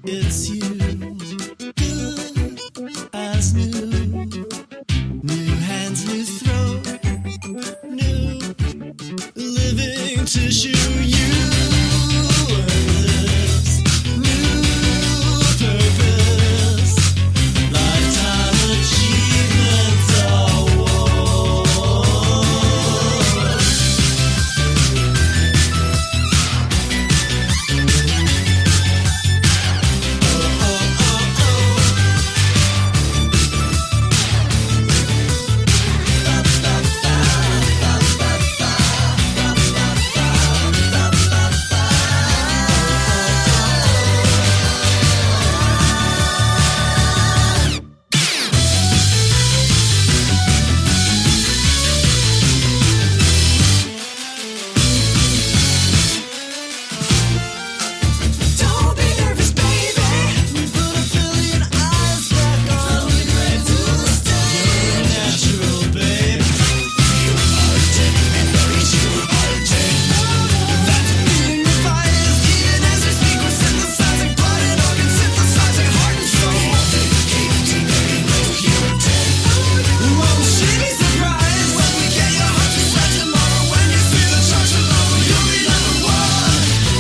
It's you, good as new. New hands, new throat, new living tissue. You and this new purpose, lifetime achievement award. Don't be nervous, baby. We put a billion eyes back on you. You're a natural, babe. You are dead, and you are dead. That's beating the fire's heating as we speak. We're synthesizing blood and organs, synthesizing heart and soul. You're dead. Won't she be surprised when we get your heart to start tomorrow? When you see the charge below, you'll be number one.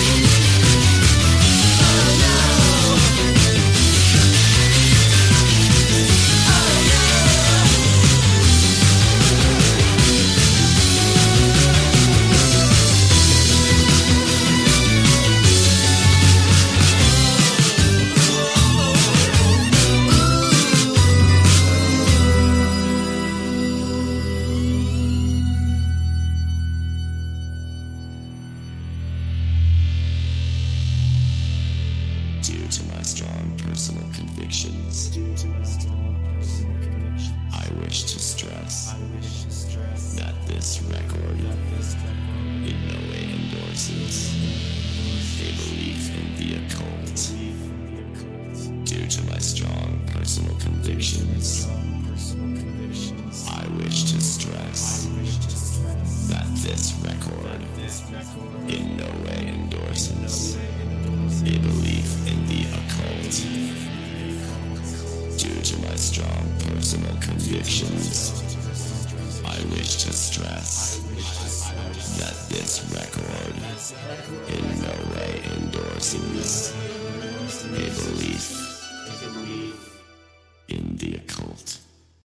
Due to my strong personal convictions, I wish to stress that this record in no way endorses a belief in the occult. Due to my strong personal convictions, I wish to stress that this record in no way endorses a belief in the occult. Due to my strong personal convictions, I wish to stress that this record in no way endorses a belief in the occult.